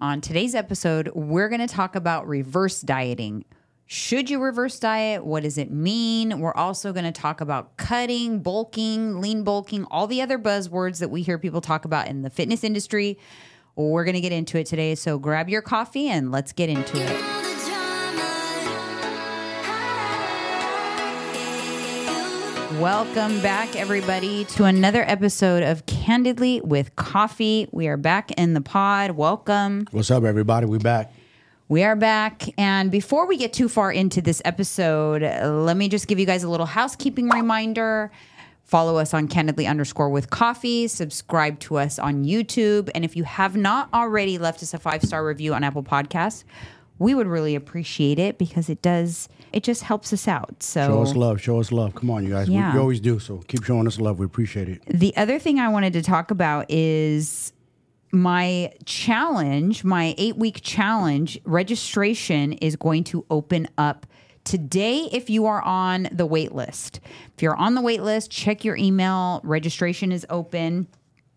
on today's episode, we're going to talk about reverse dieting. Should you reverse diet? What does it mean? We're also going to talk about cutting, bulking, lean bulking, all the other buzzwords that we hear people talk about in the fitness industry. We're going to get into it today. So grab your coffee and let's get into it. Welcome back, everybody, to another episode of Candidly with Coffee. We are back in the pod. Welcome. What's up, everybody? We back. We are back. And before we get too far into this episode, let me just give you guys a little housekeeping reminder. Follow us on Candidly_with Coffee. Subscribe to us on YouTube. And if you have not already left us a 5-star review on Apple Podcasts, we would really appreciate it because it just helps us out. So show us love. Show us love. Come on, you guys. Yeah. We always do. So keep showing us love. We appreciate it. The other thing I wanted to talk about is my challenge, my 8-week challenge. Registration is going to open up today if you are on the wait list. If you're on the wait list, check your email. Registration is open.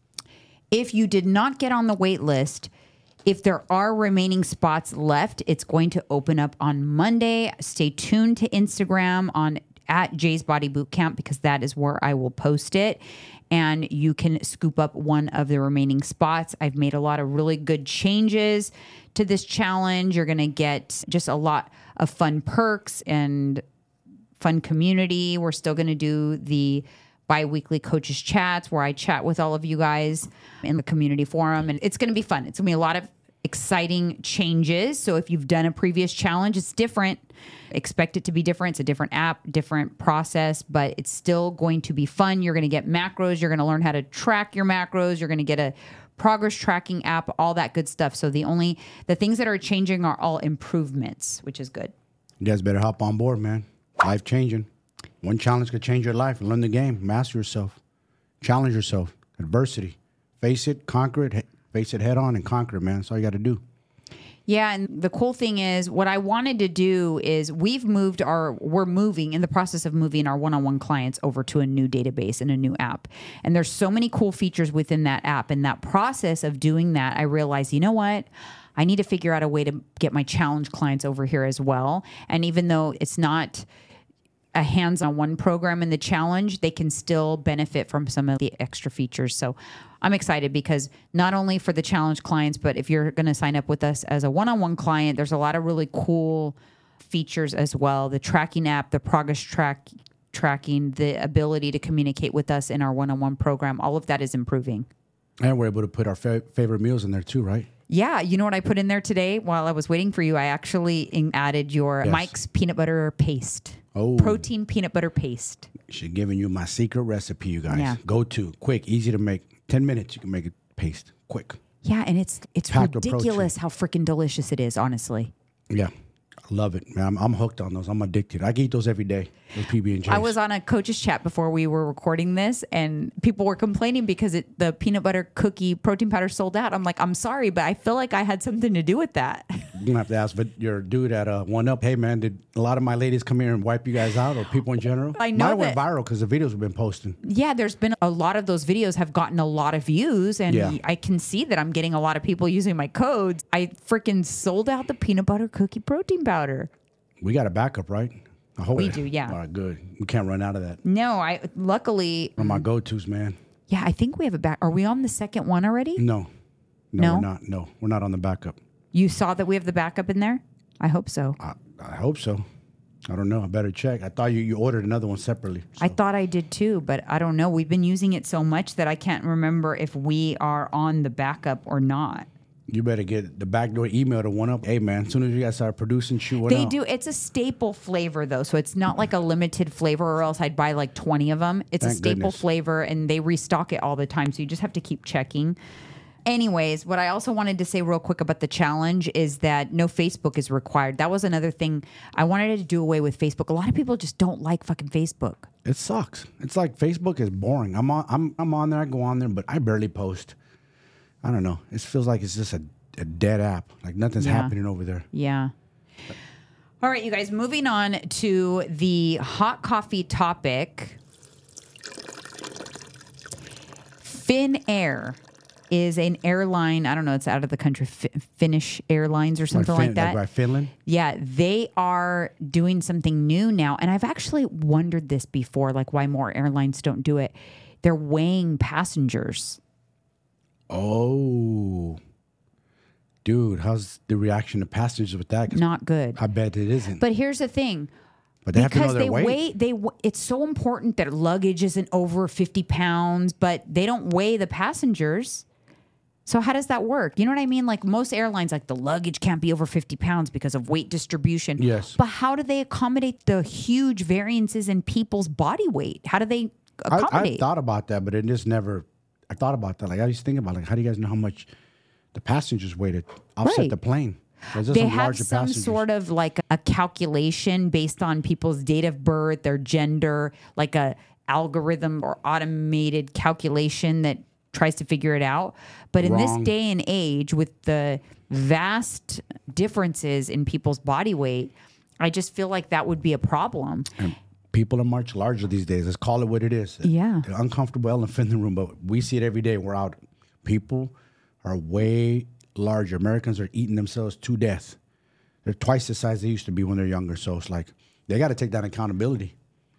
If you did not get on the wait list, if there are remaining spots left, it's going to open up on Monday. Stay tuned to Instagram at Jay's Body Bootcamp because that is where I will post it. And you can scoop up one of the remaining spots. I've made a lot of really good changes to this challenge. You're going to get just a lot of fun perks and fun community. We're still going to do the bi-weekly coaches chats where I chat with all of you guys in the community forum. And it's going to be fun. It's going to be a lot of exciting changes. So if you've done a previous challenge, it's different. Expect it to be different. It's a different app, different process, but it's still going to be fun. You're going to get macros. You're going to learn how to track your macros. You're going to get a progress tracking app, all that good stuff. So the things that are changing are all improvements, which is good. You guys better hop on board, man. Life changing. One challenge could change your life. Learn the game. Master yourself. Challenge yourself. Adversity. Face it, conquer it, face it head on and conquer it, man. That's all you got to do. Yeah, and the cool thing is what I wanted to do is we're moving in the process of moving our one-on-one clients over to a new database and a new app. And there's so many cool features within that app. And that process of doing that, I realized, you know what? I need to figure out a way to get my challenge clients over here as well. And even though it's not a hands-on program in the challenge, they can still benefit from some of the extra features. So I'm excited because not only for the challenge clients, but if you're going to sign up with us as a one-on-one client, there's a lot of really cool features as well. The tracking app, the progress tracking, the ability to communicate with us in our one-on-one program, all of that is improving. And we're able to put our favorite meals in there too, right? Yeah. You know what I put in there today while I was waiting for you? I actually added your Mike's peanut butter paste. Oh. Protein peanut butter paste. She's giving you my secret recipe, you guys. Yeah. Go to. Quick, easy to make. 10 minutes, you can make a paste. Quick. Yeah, and it's Packed with ridiculous how freaking delicious it is, honestly. Yeah. I love it, man. I'm hooked on those. I'm addicted. I can eat those every day, those PB&Js. I was on a coach's chat before we were recording this, and people were complaining because the peanut butter cookie protein powder sold out. I'm like, I'm sorry, but I feel like I had something to do with that. You're going to have to ask but your dude at 1UP, hey, man, did a lot of my ladies come here and wipe you guys out or people in general? I know Mine went viral because the videos we've been posting. Yeah, there's been a lot of those videos have gotten a lot of views, and Yeah. I can see that I'm getting a lot of people using my codes. I freaking sold out the peanut butter cookie protein powder. We got a backup, right? I hope We do, yeah. All right, good. We can't run out of that. No, luckily, One of my go-tos, man. yeah, I think we have a back. Are we on the second one already? No, No? we're not. No, we're not on the backup. You saw that we have the backup in there? I hope so. I hope so. I don't know. I better check. I thought you ordered another one separately. So. I thought I did too, but I don't know. We've been using it so much that I can't remember if we are on the backup or not. You better get the backdoor email to 1UP. Hey, man, as soon as you guys start producing, shoot one They out. do. It's a staple flavor, though. So it's not like a limited flavor, or else I'd buy like 20 of them. It's a Thank staple goodness. flavor, and they restock it all the time. So you just have to keep checking. Anyways, what I also wanted to say real quick about the challenge is that no Facebook is required. That was another thing. I wanted to do away with Facebook. A lot of people just don't like fucking Facebook. It sucks. It's like Facebook is boring. I'm on there. I go on there, but I barely post. I don't know. It feels like it's just a dead app. Like nothing's happening over there. Yeah. All right, you guys, moving on to the hot coffee topic. Finnair is an airline. I don't know. It's out of the country, Finnish Airlines or something like that. Like Finland? Yeah, they are doing something new now. And I've actually wondered this before, like why more airlines don't do it. They're weighing passengers. Oh. Dude, how's the reaction of passengers with that? 'Cause Not good. I bet it isn't. But here's the thing. But they have to know Because their they weight. it's so important that luggage isn't over 50 pounds, but they don't weigh the passengers. So how does that work? You know what I mean? Like most airlines, like the luggage can't be over 50 pounds because of weight distribution. Yes. But how do they accommodate the huge variances in people's body weight? How do they I accommodate? thought about that, but it just never. I thought about that. Like I used to think about, like, how do you guys know how much the passengers weigh to offset Right. the plane? There's They some have larger some passengers. sort of like a calculation based on people's date of birth, their gender, like a algorithm or automated calculation that tries to figure it out. But in this Wrong. day and age, with the vast differences in people's body weight, I just feel like that would be a problem. And people are much larger these days. Let's call it what it is. Yeah. An uncomfortable elephant in the room, but we see it every day. We're out. People are way larger. Americans are eating themselves to death. They're twice the size they used to be when they're younger. So it's like they got to take that accountability.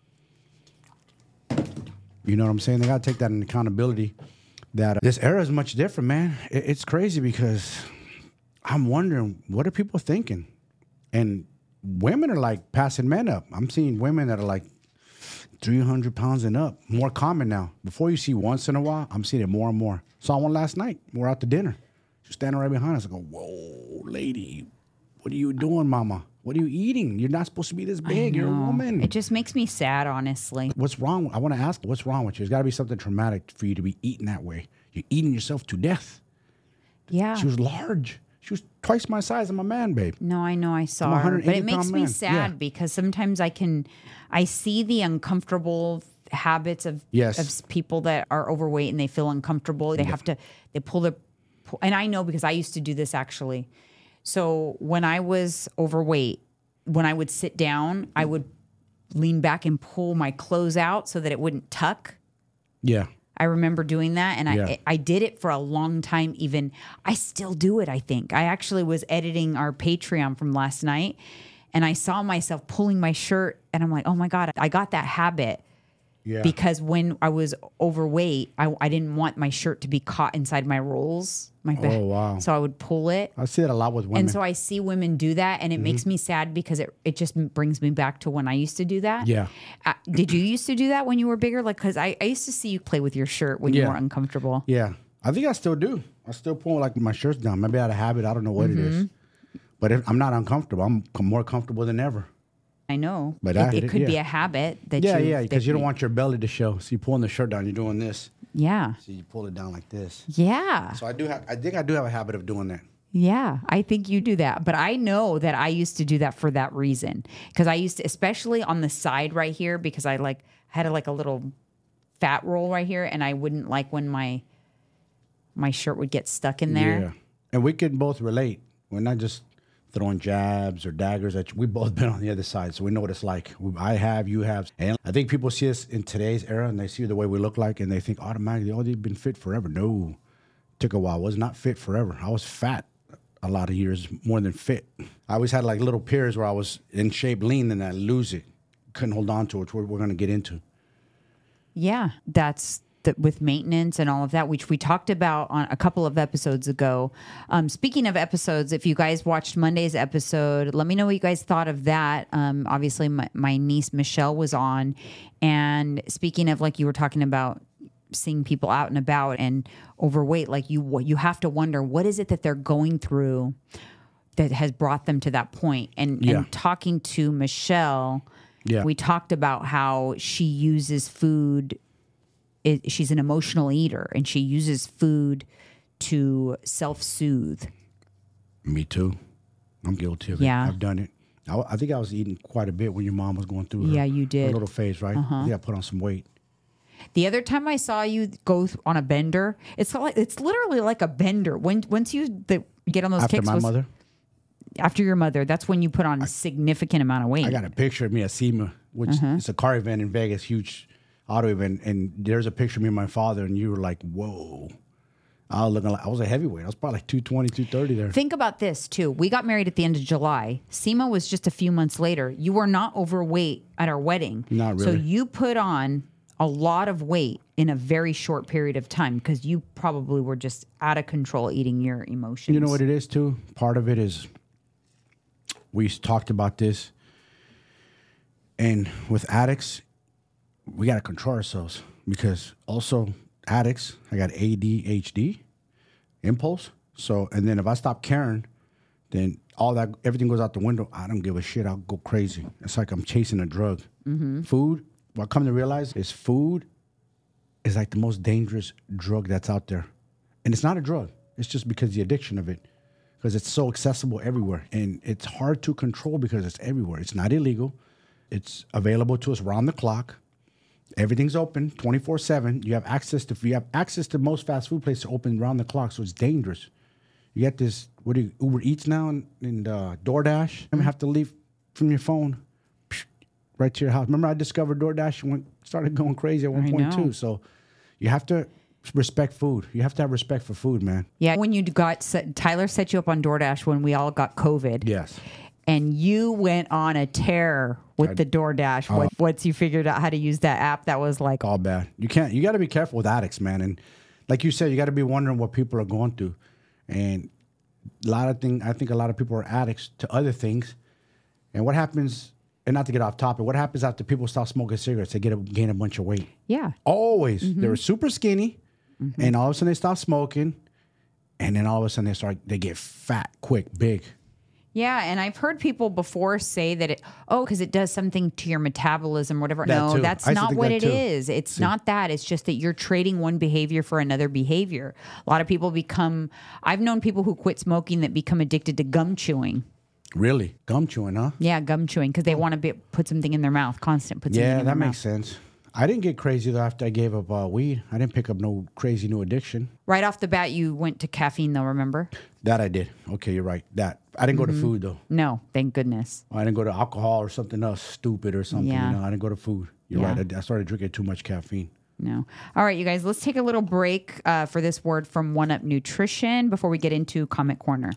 You know what I'm saying? They got to take that in accountability. That this era is much different, man. It's crazy because I'm wondering, what are people thinking? And women are like passing men up. I'm seeing women that are like 300 pounds and up. More common now. Before you see once in a while, I'm seeing it more and more. Saw one last night. We're out to dinner. She's standing right behind us. I go, whoa, lady, what are you doing, mama? What are you eating? You're not supposed to be this big. You're a woman. It just makes me sad, honestly. What's wrong? I want to ask, what's wrong with you? There's got to be something traumatic for you to be eating that way. You're eating yourself to death. Yeah. She was large. She was twice my size. I'm a man, babe. No, I know I saw I'm a her, but it 180 makes pound me man. sad Yeah. because sometimes I see the uncomfortable habits of Yes. of people that are overweight and they feel uncomfortable. They have to and I know because I used to do this actually. So when I was overweight, when I would sit down, I would lean back and pull my clothes out so that it wouldn't tuck. Yeah. I remember doing that, and Yeah. I did it for a long time. Even I still do it. I think I actually was editing our Patreon from last night, and I saw myself pulling my shirt, and I'm like, oh my god, I got that habit Yeah. because when I was overweight, I didn't want my shirt to be caught inside my rolls, my back. Oh, wow. So I would pull it. I see that a lot with women. And so I see women do that, and it makes me sad because it just brings me back to when I used to do that. Yeah. Did you used to do that when you were bigger? Like, because I used to see you play with your shirt when you Yeah. were uncomfortable. Yeah. I think I still do. I still pull like my shirts down. Maybe I had a habit. I don't know what it is. But if I'm not uncomfortable, I'm more comfortable than ever. I know. But It could be a habit that Yeah, because you don't want your belly to show. So you're pulling the shirt down. You're doing this. Yeah. So you pull it down like this. Yeah. So I think I do have a habit of doing that. Yeah. I think you do that. But I know that I used to do that for that reason. Because I used to, especially on the side right here, because I had a little fat roll right here, and I wouldn't like when my shirt would get stuck in there. Yeah. And we can both relate. We're not just throwing jabs or daggers at you. We've both been on the other side, so we know what it's like. I have, you have. And I think people see us in today's era and they see the way we look like and they think automatically, oh, they've been fit forever. No. Took a while. I was not fit forever. I was fat a lot of years, more than fit. I always had like little periods where I was in shape, lean, and I lose it. Couldn't hold on to it, which we're going to get into. Yeah, that's with maintenance and all of that, which we talked about on a couple of episodes ago. Speaking of episodes, if you guys watched Monday's episode, let me know what you guys thought of that. Obviously, my niece Michelle was on. And speaking of, like you were talking about seeing people out and about and overweight, like you have to wonder, what is it that they're going through that has brought them to that point? And talking to Michelle, we talked about how she uses food. She's an emotional eater, and she uses food to self-soothe. Me too. I'm guilty of it. I've done it. I think I was eating quite a bit when your mom was going through her, you did. her little phase, right? I think I put on some weight. The other time I saw you go on a bender, it's literally like a bender. Once you get on those After kicks, my mother? after your mother, that's when you put on a significant amount of weight. I got a picture of me at SEMA, which is a car event in Vegas, huge auto event, and there's a picture of me and my father, and you were like, whoa. I was looking like I was a heavyweight. I was probably like 220, 230 there. Think about this too. We got married at the end of July. SEMA was just a few months later. You were not overweight at our wedding. Not really. So you put on a lot of weight in a very short period of time because you probably were just out of control eating your emotions. You know what it is too? Part of it is we talked about this. And with addicts, we got to control ourselves because also addicts, I got ADHD, impulse. So, and then if I stop caring, then everything goes out the window. I don't give a shit. I'll go crazy. It's like I'm chasing a drug. Food, what I come to realize is food is like the most dangerous drug that's out there. And it's not a drug. It's just because the addiction of it, because it's so accessible everywhere. And it's hard to control because it's everywhere. It's not illegal. It's available to us round the clock. Everything's open 24/7. You have access to most fast food places open round the clock, so it's dangerous. You get this, Uber Eats now and DoorDash. You have to leave from your phone right to your house. Remember I discovered DoorDash and started going crazy at one point too. So you have to respect food. You have to have respect for food, man. Yeah, when Tyler set you up on DoorDash when we all got COVID. Yes. And you went on a tear with the DoorDash. Once you figured out how to use that app, that was like all bad. You got to be careful with addicts, man. And like you said, you got to be wondering what people are going through. And I think a lot of people are addicts to other things. And what happens, and not to get off topic, what happens after people stop smoking cigarettes? They gain a bunch of weight. Yeah. Always. They were super skinny, and all of a sudden they stop smoking, and then all of a sudden they get fat, quick, big. Yeah, and I've heard people before say that because it does something to your metabolism or whatever. No, that's not what it is. It's not that. It's just that you're trading one behavior for another behavior. A lot of people I've known people who quit smoking that become addicted to gum chewing. Really? Gum chewing, huh? Yeah, gum chewing because they want to put something in their mouth, put something in their mouth. Yeah, that makes sense. I didn't get crazy though after I gave up weed. I didn't pick up no crazy new addiction. Right off the bat, you went to caffeine though, remember? That I did. Okay, you're right. That. I didn't go to food though. No, thank goodness. I didn't go to alcohol or something else stupid or something. Yeah. You know, I didn't go to food. You're right. I started drinking too much caffeine. No. All right, you guys, let's take a little break for this word from One Up Nutrition before we get into Comment Corner.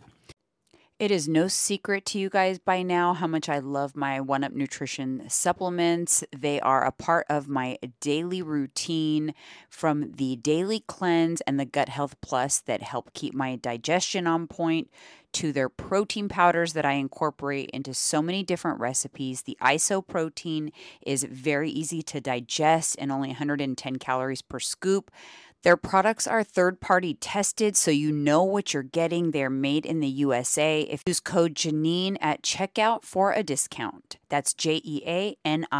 It is no secret to you guys by now how much I love my One Up Nutrition supplements. They are a part of my daily routine, from the Daily Cleanse and the Gut Health Plus that help keep my digestion on point, to their protein powders that I incorporate into so many different recipes. The ISO protein is very easy to digest and only 110 calories per scoop. Their products are third-party tested, so you know what you're getting. They're made in the USA. If you use code Janine at checkout for a discount. That's JEANINE.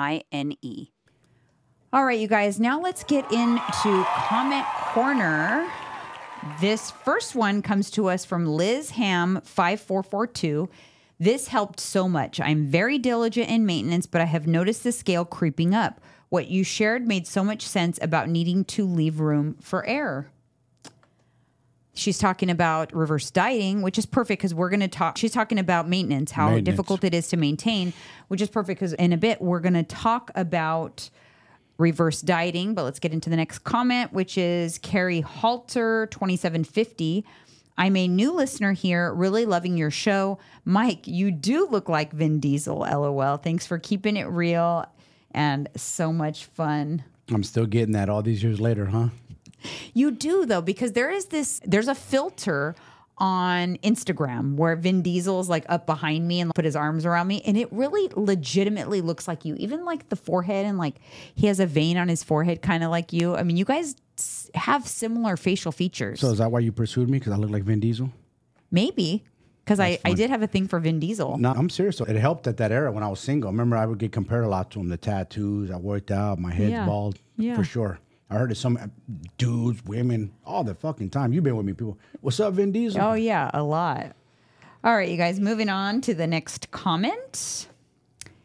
All right, you guys, now let's get into Comment Corner. This first one comes to us from Liz Ham 5442. This helped so much. I'm very diligent in maintenance, but I have noticed the scale creeping up. What you shared made so much sense about needing to leave room for error. She's talking about reverse dieting, which is perfect because we're going to talk. She's talking about maintenance, how difficult it is to maintain, which is perfect because in a bit we're going to talk about reverse dieting. But let's get into the next comment, which is Carrie Halter 2750. I'm a new listener here, really loving your show. Mike, you do look like Vin Diesel, LOL. Thanks for keeping it real and so much fun. I'm still getting that all these years later, huh? You do, though, because there's a filter on Instagram where Vin Diesel is like up behind me and put his arms around me, and it really legitimately looks like you. Even like the forehead, and like he has a vein on his forehead kind of like you. I mean, you guys have similar facial features. So is that why you pursued me? Because I look like Vin Diesel? Maybe. Because I did have a thing for Vin Diesel. No, I'm serious. It helped at that era when I was single. I remember I would get compared a lot to him. The tattoos, I worked out, my head's bald. Yeah. For sure. I heard it some dudes, women, all the fucking time. You've been with me, people. What's up, Vin Diesel? Oh, yeah, a lot. All right, you guys, moving on to the next comment.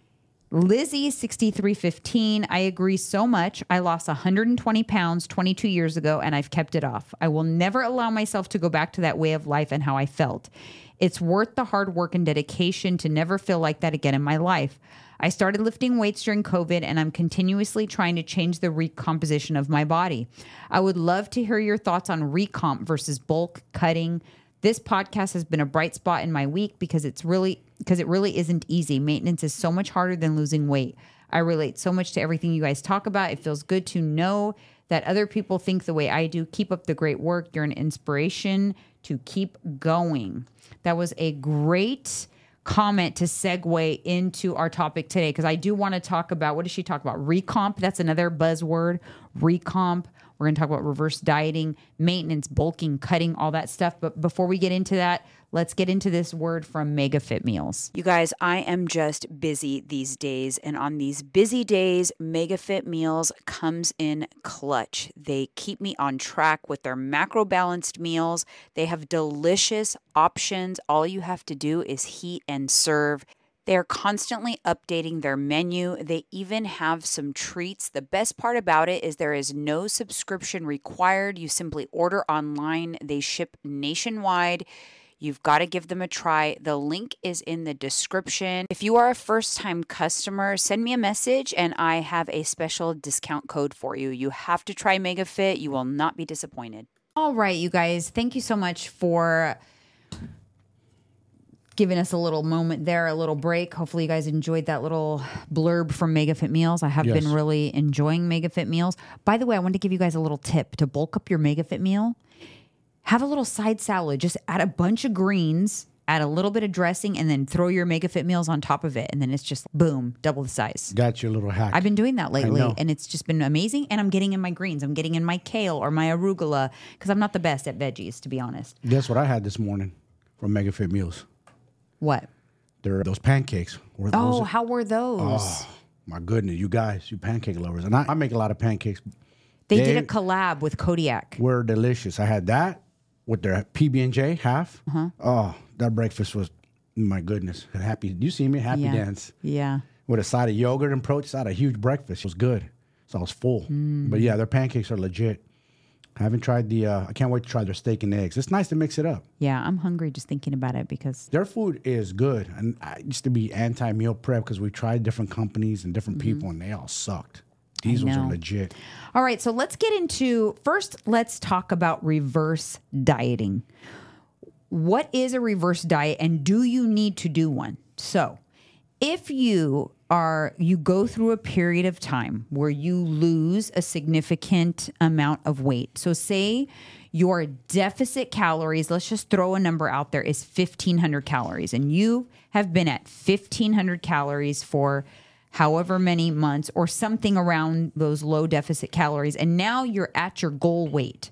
Lizzie 6315, I agree so much. I lost 120 pounds 22 years ago and I've kept it off. I will never allow myself to go back to that way of life and how I felt. It's worth the hard work and dedication to never feel like that again in my life. I started lifting weights during COVID and I'm continuously trying to change the recomposition of my body. I would love to hear your thoughts on recomp versus bulk cutting. This podcast has been a bright spot in my week because it really isn't easy. Maintenance is so much harder than losing weight. I relate so much to everything you guys talk about. It feels good to know that other people think the way I do. Keep up the great work. You're an inspiration to keep going. That was a great comment to segue into our topic today because I do want to talk about, what does she talk about? Recomp. That's another buzzword. Recomp. We're going to talk about reverse dieting, maintenance, bulking, cutting, all that stuff. But before we get into that, let's get into this word from MegaFit Meals. You guys, I am just busy these days. And on these busy days, MegaFit Meals comes in clutch. They keep me on track with their macro balanced meals. They have delicious options. All you have to do is heat and serve. They are constantly updating their menu. They even have some treats. The best part about it is there is no subscription required. You simply order online. They ship nationwide. You've got to give them a try. The link is in the description. If you are a first-time customer, send me a message and I have a special discount code for you. You have to try MegaFit. You will not be disappointed. All right, you guys, thank you so much for giving us a little moment there, a little break. Hopefully you guys enjoyed that little blurb from MegaFit Meals. I have been really enjoying MegaFit Meals. By the way, I wanted to give you guys a little tip to bulk up your MegaFit meal. Have a little side salad. Just add a bunch of greens, add a little bit of dressing, and then throw your MegaFit Meals on top of it. And then it's just, boom, double the size. Got your little hack. I've been doing that lately, and it's just been amazing. And I'm getting in my greens. I'm getting in my kale or my arugula because I'm not the best at veggies, to be honest. Guess what I had this morning from MegaFit Meals? What? They're those pancakes. How were those? Oh, my goodness. You guys, you pancake lovers. And I make a lot of pancakes. They did a collab with Kodiak. Were delicious. I had that with their PB&J half. Oh, that breakfast was, my goodness. Happy. You see me? Happy dance. Yeah. With a side of yogurt and protein. I had a huge breakfast. It was good. So I was full. But yeah, their pancakes are legit. I haven't tried I can't wait to try their steak and eggs. It's nice to mix it up. Yeah, I'm hungry just thinking about it because their food is good. And I used to be anti-meal prep because we tried different companies and different people and they all sucked. These ones are legit. All right, so let's get into, first, let's talk about reverse dieting. What is a reverse diet and do you need to do one? So if you go through a period of time where you lose a significant amount of weight. So say your deficit calories, let's just throw a number out there, is 1,500 calories. And you have been at 1,500 calories for however many months or something around those low deficit calories. And now you're at your goal weight.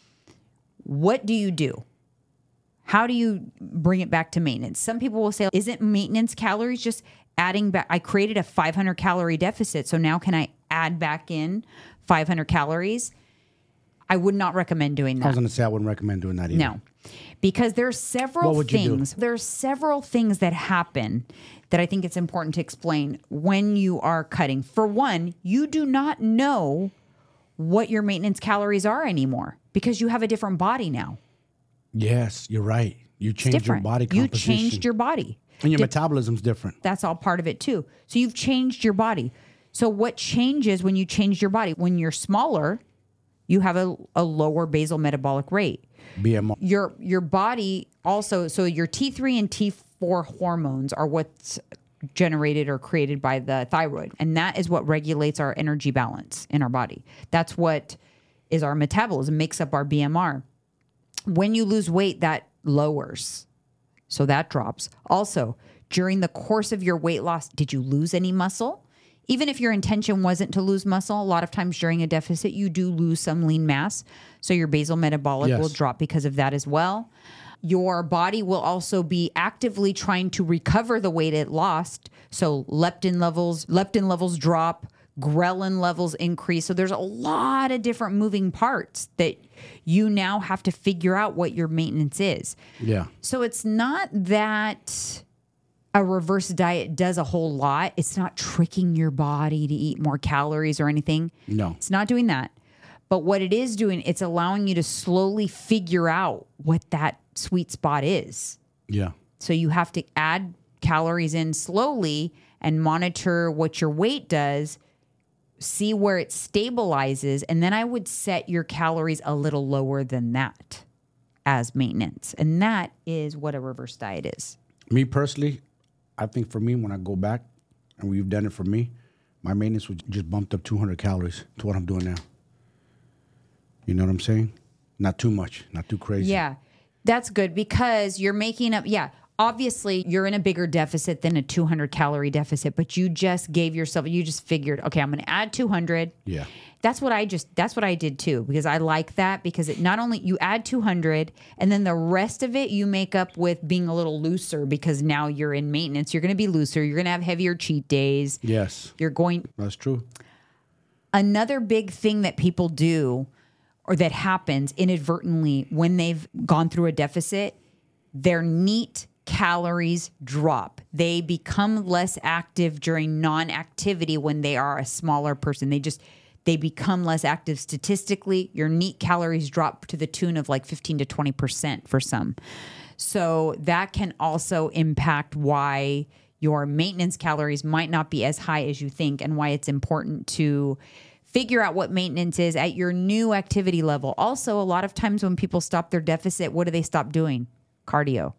What do you do? How do you bring it back to maintenance? Some people will say, isn't maintenance calories just adding back? I created a 500 calorie deficit. So now can I add back in 500 calories? I would not recommend doing that. I was going to say I wouldn't recommend doing that either. No, because there's several things. There's several things that happen that I think it's important to explain when you are cutting. For one, you do not know what your maintenance calories are anymore because you have a different body now. Yes, you're right. You changed your body composition. You changed your body. And your metabolism's different. That's all part of it too. So you've changed your body. So what changes when you change your body? When you're smaller, you have a lower basal metabolic rate. BMR. Your body also, so your T3 and T4 hormones are what's generated or created by the thyroid. And that is what regulates our energy balance in our body. That's what is our metabolism, makes up our BMR. When you lose weight, that lowers. So that drops. Also, during the course of your weight loss, did you lose any muscle? Even if your intention wasn't to lose muscle, a lot of times during a deficit, you do lose some lean mass. So your basal metabolic will drop because of that as well. Your body will also be actively trying to recover the weight it lost. So leptin levels drop, ghrelin levels increase. So there's a lot of different moving parts that you now have to figure out what your maintenance is. Yeah. So it's not that a reverse diet does a whole lot. It's not tricking your body to eat more calories or anything. No. It's not doing that. But what it is doing, it's allowing you to slowly figure out what that sweet spot is. Yeah. So you have to add calories in slowly and monitor what your weight does, see where it stabilizes, and then I would set your calories a little lower than that as maintenance. And that is what a reverse diet is. Me personally, I think for me, when I go back, and we've done it for me, my maintenance was just bumped up 200 calories to what I'm doing now. You know what I'm saying? Not too much, not too crazy. Yeah, that's good because you're making up. Yeah, obviously you're in a bigger deficit than a 200 calorie deficit, but you just gave yourself, you just figured, okay, I'm going to add 200. Yeah. That's what I did too, because I like that because it not only you add 200 and then the rest of it you make up with being a little looser because now you're in maintenance. You're going to be looser. You're going to have heavier cheat days. Yes. That's true. Another big thing that people do or that happens inadvertently when they've gone through a deficit, their NEAT calories drop. They become less active during non-activity when they are a smaller person. They become less active statistically. Your NEAT calories drop to the tune of like 15 to 20% for some. So that can also impact why your maintenance calories might not be as high as you think and why it's important to figure out what maintenance is at your new activity level. Also, a lot of times when people stop their deficit, what do they stop doing? Cardio.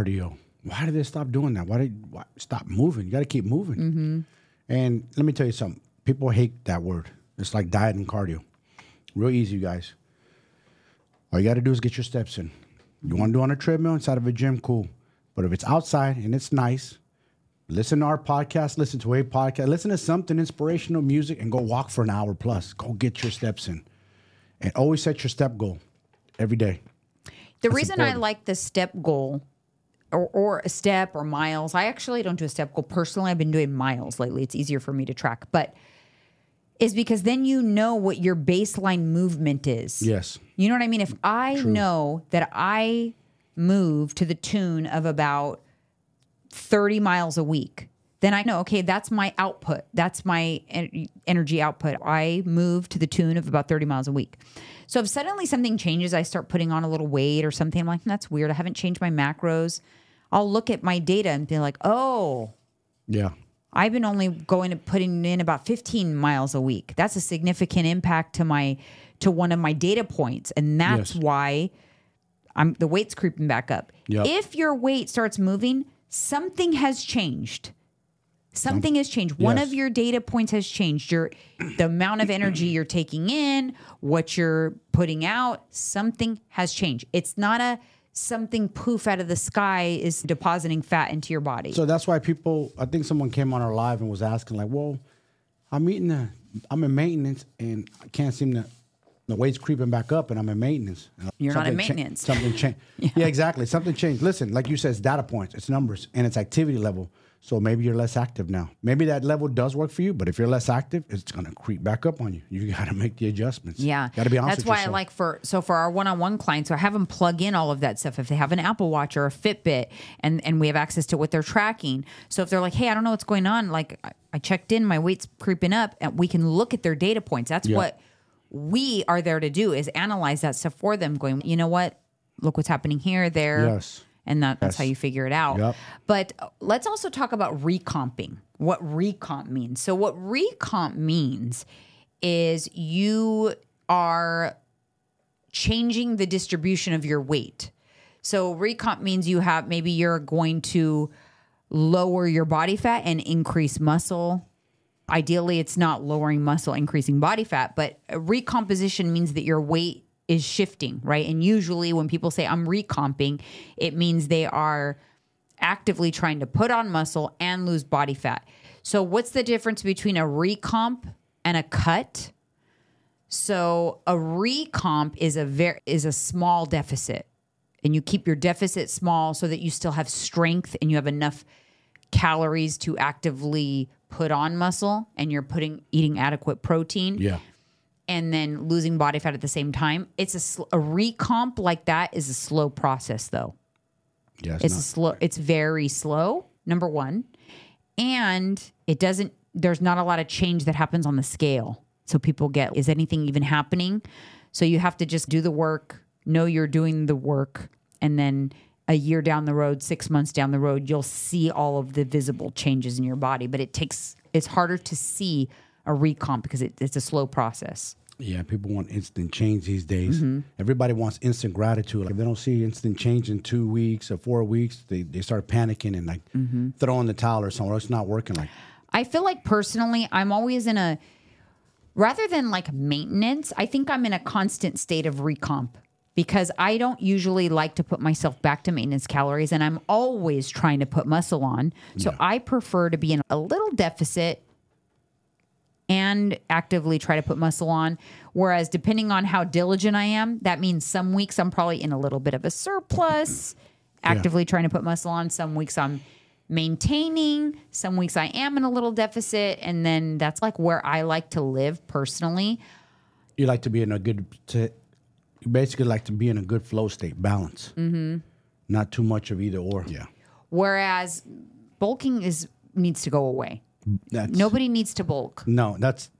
Why did they stop doing that? Why stop moving? You got to keep moving. Mm-hmm. And let me tell you something. People hate that word. It's like diet and cardio. Real easy, you guys. All you got to do is get your steps in. You want to do on a treadmill inside of a gym, cool. But if it's outside and it's nice, listen to our podcast, listen to a podcast, listen to something inspirational music, and go walk for an hour plus. Go get your steps in. And always set your step goal every day. The reason I like the step goal or a step or miles, I actually don't do a step goal. Personally, I've been doing miles lately. It's easier for me to track. But is because then you know what your baseline movement is. Yes. You know what I mean? If I know that I move to the tune of about 30 miles a week, then I know, okay, that's my output. That's my energy output. I move to the tune of about 30 miles a week. So if suddenly something changes, I start putting on a little weight or something, I'm like, that's weird. I haven't changed my macros. I'll look at my data and be like, oh, yeah, I've been only putting in about 15 miles a week. That's a significant impact to one of my data points. And that's why the weight's creeping back up. Yep. If your weight starts moving, something has changed. Something has changed. One of your data points has changed. The amount of energy you're taking in, what you're putting out, something has changed. It's not something poof out of the sky is depositing fat into your body. So that's why I think someone came on our live and was asking like, well, I'm in maintenance and I can't seem to, the weight's creeping back up and I'm in maintenance. You're not in maintenance. Something changed. Yeah, exactly. Something changed. Listen, like you said, it's data points, it's numbers, and it's activity level. So maybe you're less active now. Maybe that level does work for you, but if you're less active, it's going to creep back up on you. You got to make the adjustments. Yeah. Got to be honest That's with why yourself. I like for our one-on-one clients, so I have them plug in all of that stuff. If they have an Apple Watch or a Fitbit and we have access to what they're tracking. So if they're like, hey, I don't know what's going on. Like I checked in, my weight's creeping up, and we can look at their data points. That's what we are there to do, is analyze that stuff for them, going, you know what? Look what's happening here, there. Yes. And that's how you figure it out. Yep. But let's also talk about recomping, what recomp means. So what recomp means is you are changing the distribution of your weight. So recomp means maybe you're going to lower your body fat and increase muscle. Ideally, it's not lowering muscle, increasing body fat, but recomposition means that your weight is shifting, right? And usually when people say I'm recomping, it means they are actively trying to put on muscle and lose body fat. So what's the difference between a recomp and a cut? So a recomp is a small deficit, and you keep your deficit small so that you still have strength and you have enough calories to actively put on muscle, and you're eating adequate protein. Yeah. And then losing body fat at the same time. It's a recomp like that is a slow process, though. Yeah, it's very slow. number one. And there's not a lot of change that happens on the scale. So people get, is anything even happening? So you have to just do the work, know you're doing the work, and then a year down the road, 6 months down the road, you'll see all of the visible changes in your body. But it's harder to see a recomp because it's a slow process. Yeah, people want instant change these days. Everybody wants instant gratitude. Like if they don't see instant change in 2 weeks or 4 weeks, they start panicking and like throwing the towel or something. It's not working. Like I feel like personally, I'm always rather than like maintenance, I think I'm in a constant state of recomp because I don't usually like to put myself back to maintenance calories, and I'm always trying to put muscle on. So I prefer to be in a little deficit and actively try to put muscle on. Whereas depending on how diligent I am, that means some weeks I'm probably in a little bit of a surplus, actively trying to put muscle on. Some weeks I'm maintaining. Some weeks I am in a little deficit. And then that's like where I like to live personally. you like to be in you basically like to be in a good flow state, balance. Not too much of either or. Yeah. Whereas bulking needs to go away. Nobody needs to bulk. No, that's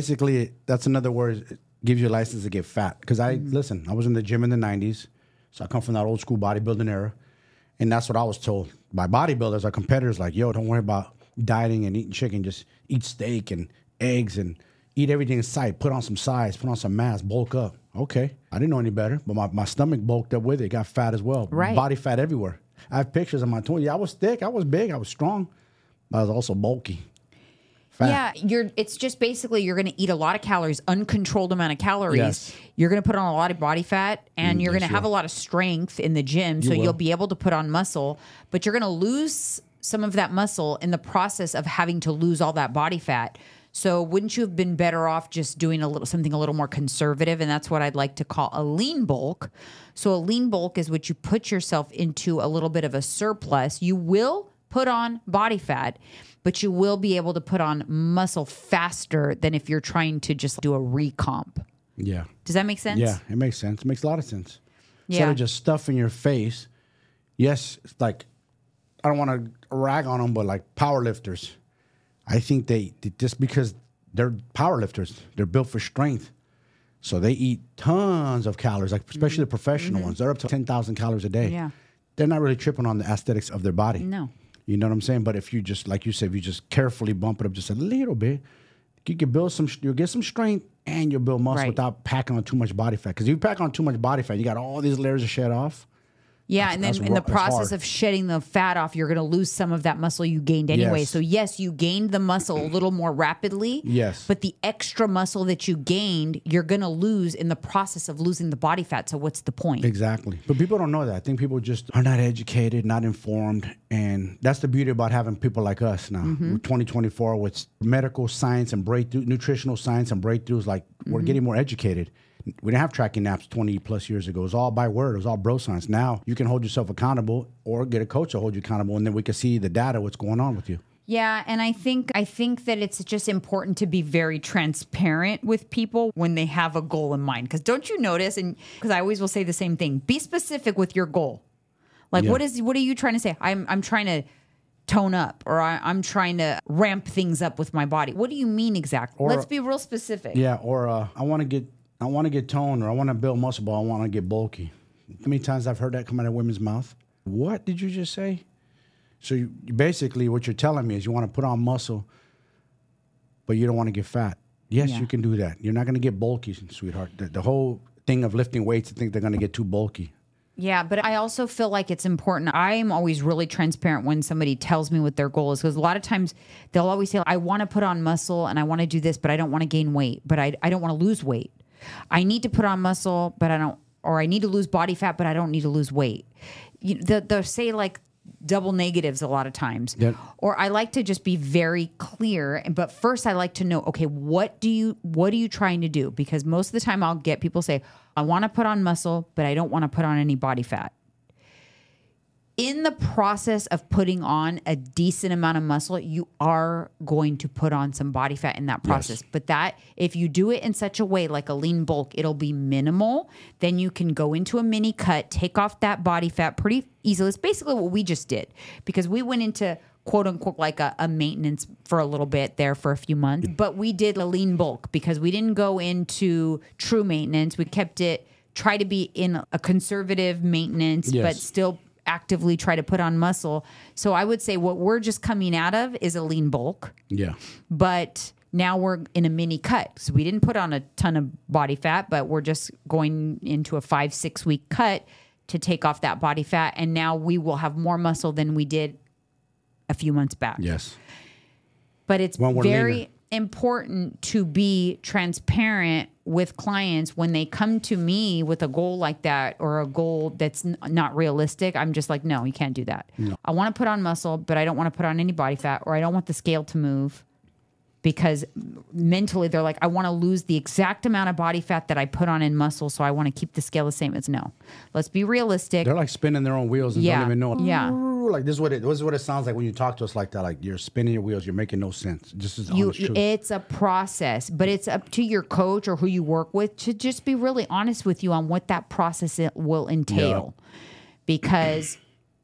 another word. It gives you a license to get fat. Because I was in the gym in the 90s. So I come from that old school bodybuilding era. And that's what I was told by bodybuilders, our competitors, like, yo, don't worry about dieting and eating chicken. Just eat steak and eggs and eat everything in sight. Put on some size, put on some mass, bulk up. Okay. I didn't know any better, but my stomach bulked up with it. Got fat as well. Right. Body fat everywhere. I have pictures of my twin. Yeah, I was thick. I was big. I was strong. But I was also bulky. Fat. Yeah, it's just basically you're going to eat a lot of calories, uncontrolled amount of calories. Yes. You're going to put on a lot of body fat, and you're going to have a lot of strength in the gym, so you'll be able to put on muscle, but you're going to lose some of that muscle in the process of having to lose all that body fat. So wouldn't you have been better off just doing something a little more conservative? And that's what I'd like to call a lean bulk. So a lean bulk is what you put yourself into a little bit of a surplus. You will put on body fat, but you will be able to put on muscle faster than if you're trying to just do a recomp. Yeah. Does that make sense? Yeah, it makes sense. It makes a lot of sense. Yeah. Instead of just stuffing your face. Yes, it's like, I don't want to rag on them, but like power lifters, I think they just because they're power lifters, they're built for strength. So they eat tons of calories, like especially the professional ones. They're up to 10,000 calories a day. Yeah. They're not really tripping on the aesthetics of their body. No. You know what I'm saying? But if you just, like you said, if you just carefully bump it up just a little bit, you can you'll get some strength and you'll build muscle without packing on too much body fat. Because if you pack on too much body fat, you got all these layers to shed off. Yeah, and then in the process of shedding the fat off, you're going to lose some of that muscle you gained anyway. Yes. So yes, you gained the muscle a little more rapidly. Yes. But the extra muscle that you gained, you're going to lose in the process of losing the body fat. So what's the point? Exactly. But people don't know that. I think people just are not educated, not informed. And that's the beauty about having people like us now. 2024 with medical science and breakthrough, nutritional science and breakthroughs, like we're getting more educated. We didn't have tracking apps 20 plus years ago. It was all by word. It was all bro science. Now you can hold yourself accountable or get a coach to hold you accountable, and then we can see the data, what's going on with you. Yeah, and I think that it's just important to be very transparent with people when they have a goal in mind. Because don't you notice, and because I always will say the same thing, be specific with your goal. Like, what are you trying to say? I'm trying to tone up, or I'm trying to ramp things up with my body. What do you mean exactly? Let's be real specific. Yeah, or I want to get toned, or I want to build muscle, but I want to get bulky. How many times I've heard that come out of women's mouth? What did you just say? So you basically what you're telling me is you want to put on muscle, but you don't want to get fat. Yes, you can do that. You're not going to get bulky, sweetheart. The whole thing of lifting weights, I think they're going to get too bulky. Yeah, but I also feel like it's important. I'm always really transparent when somebody tells me what their goal is, because a lot of times they'll always say, I want to put on muscle and I want to do this, but I don't want to gain weight, but I don't want to lose weight. I need to put on muscle, but I need to lose body fat, but I don't need to lose weight. They'll say like double negatives a lot of times. Yep. Or I like to just be very clear. But first I like to know, okay, what are you trying to do? Because most of the time I'll get people say, I want to put on muscle, but I don't want to put on any body fat. In the process of putting on a decent amount of muscle, you are going to put on some body fat in that process. Yes. But if you do it in such a way, like a lean bulk, it'll be minimal. Then you can go into a mini cut, take off that body fat pretty easily. It's basically what we just did, because we went into quote unquote like a maintenance for a little bit there for a few months. But we did a lean bulk because we didn't go into true maintenance. We kept it, try to be in a conservative maintenance, Yes. but still actively try to put on muscle. So I would say what we're just coming out of is a lean bulk, Yeah. but now we're in a mini cut. So we didn't put on a ton of body fat, but we're just going into a 5-6 week cut to take off that body fat. And now we will have more muscle than we did a few months back. Yes. But it's When we're very leaner. important to be transparent with clients when they come to me with a goal like that or a goal that's not realistic. I'm just like, no, you can't do that. No. I want to put on muscle, but I don't want to put on any body fat, or I don't want the scale to move, because mentally they're like, I want to lose the exact amount of body fat that I put on in muscle, so I want to keep the scale the same. As no. Let's be realistic. They're like spinning their own wheels and Yeah. don't even know it. Yeah. Like this is what it sounds like when you talk to us like that. Like you're spinning your wheels. You're making no sense. This is honest truth. It's a process, but it's up to your coach or who you work with to just be really honest with you on what that process will entail. Because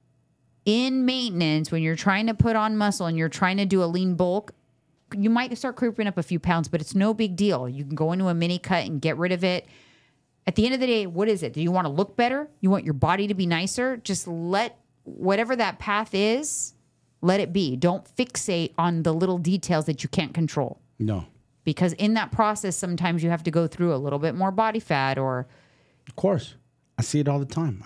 in maintenance, when you're trying to put on muscle and you're trying to do a lean bulk, you might start creeping up a few pounds, but it's no big deal. You can go into a mini cut and get rid of it. At the end of the day, what is it? Do you want to look better? You want your body to be nicer? Just let whatever that path is, let it be. Don't fixate on the little details that you can't control. No. Because in that process, sometimes you have to go through a little bit more body fat or... Of course. I see it all the time.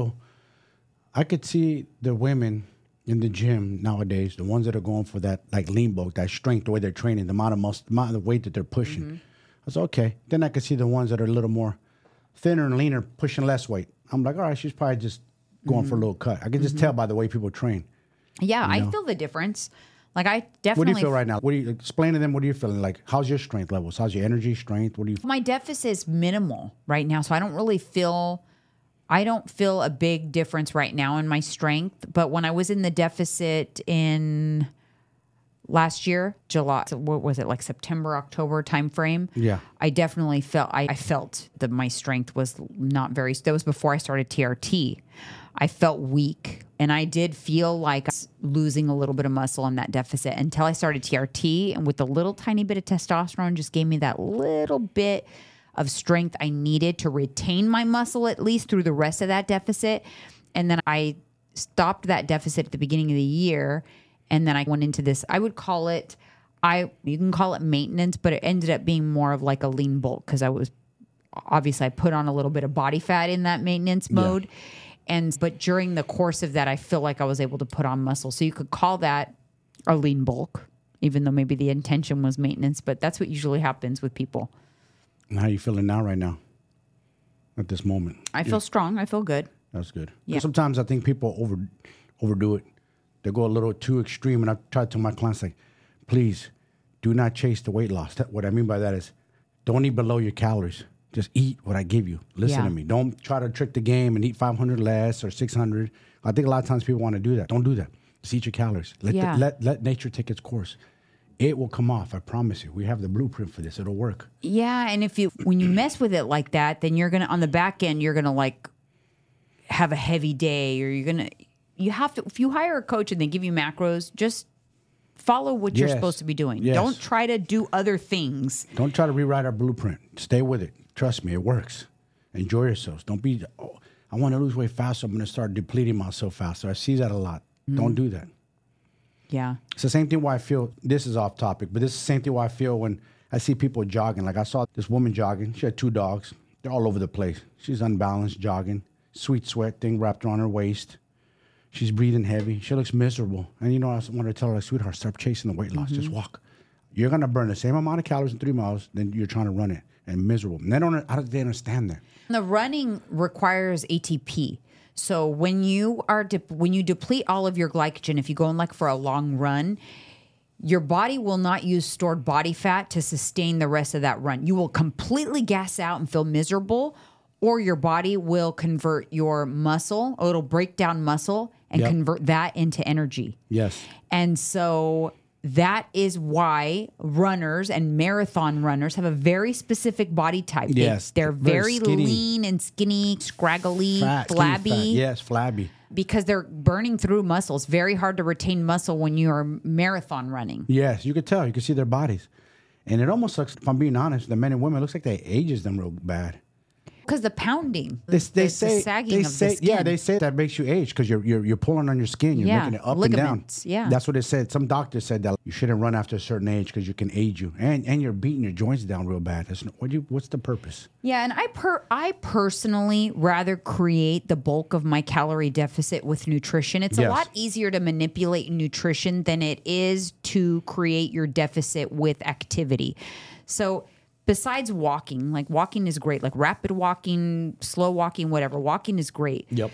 I could see the women in the gym nowadays, the ones that are going for that like lean bulk, that strength, the way they're training, the amount of muscle, the amount of weight that they're pushing. Mm-hmm. I was okay. Then I could see the ones that are a little more thinner and leaner, pushing less weight. I'm like, all right, she's probably just going Mm-hmm. for a little cut. I can just tell by the way people train. Yeah, I know? feel the difference. Like I definitely... What do you feel right now? What do you explain to them? What are you feeling? Like, how's your strength levels? How's your energy, strength? What do you? My deficit is minimal right now, so I don't feel a big difference right now in my strength. But when I was in the deficit in last year, July, what was it, like September, October timeframe? Yeah. I definitely felt, I felt that my strength was not very, that was before I started TRT. I felt weak, and I did feel like I was losing a little bit of muscle in that deficit until I started TRT, and with a little tiny bit of testosterone just gave me that little bit of strength I needed to retain my muscle at least through the rest of that deficit. And then I stopped that deficit at the beginning of the year, and then I went into this, I would call it, you can call it maintenance, but it ended up being more of like a lean bulk because I put on a little bit of body fat in that maintenance mode. But during the course of that, I feel like I was able to put on muscle. So you could call that a lean bulk, even though maybe the intention was maintenance, but that's what usually happens with people. And how are you feeling now, right now, at this moment? I feel strong. I feel good. That's good. Yeah. Sometimes I think people overdo it. They go a little too extreme, and I try to tell my clients, like, please do not chase the weight loss. What I mean by that is don't eat below your calories. Just eat what I give you. Listen to me. Don't try to trick the game and eat 500 less or 600. I think a lot of times people want to do that. Don't do that. Just eat your calories. Let nature take its course. It will come off. I promise you. We have the blueprint for this. It'll work. Yeah, and when you mess with it like that, then you're gonna on the back end you're gonna like have a heavy day, or you have to. If you hire a coach and they give you macros, just follow what you're supposed to be doing. Yes. Don't try to do other things. Don't try to rewrite our blueprint. Stay with it. Trust me, it works. Enjoy yourselves. Don't be, I want to lose weight faster. I'm going to start depleting myself faster. I see that a lot. Don't do that. Yeah. It's the same thing why I feel, this is off topic, but this is the same thing why I feel when I see people jogging. Like I saw this woman jogging. She had 2 dogs. They're all over the place. She's unbalanced, jogging. Sweet sweat thing wrapped around her waist. She's breathing heavy. She looks miserable. And I want to tell her, like, sweetheart, stop chasing the weight loss. Just walk. You're going to burn the same amount of calories in 3 miles than you're trying to run it. And miserable. And how do they understand that? The running requires ATP. So when you deplete all of your glycogen, if you go on like for a long run, your body will not use stored body fat to sustain the rest of that run. You will completely gas out and feel miserable, or your body will convert your muscle, it'll break down muscle and convert that into energy. Yes. And so That is why runners and marathon runners have a very specific body type. Yes, They're very very skinny. lean and skinny, scraggly, Fat, skinny flabby. fat. Yes, flabby. Because they're burning through muscle. It's very hard to retain muscle when you are marathon running. Yes, you could tell. You could see their bodies. And it almost looks, if I'm being honest, the men and women, it looks like they ages them real bad. Because the pounding, They the say, sagging of the skin. yeah, they say that makes you age because you're pulling on your skin, you're Yeah, making it up ligaments, and down. yeah. That's what it said. Some doctors said that you shouldn't run after a certain age because you can age you, and you're beating your joints down real bad. What's the purpose? Yeah, and I personally rather create the bulk of my calorie deficit with nutrition. It's a Yes. lot easier to manipulate nutrition than it is to create your deficit with activity. So besides walking, like walking is great, like rapid walking, slow walking, whatever. Walking is great. Yep.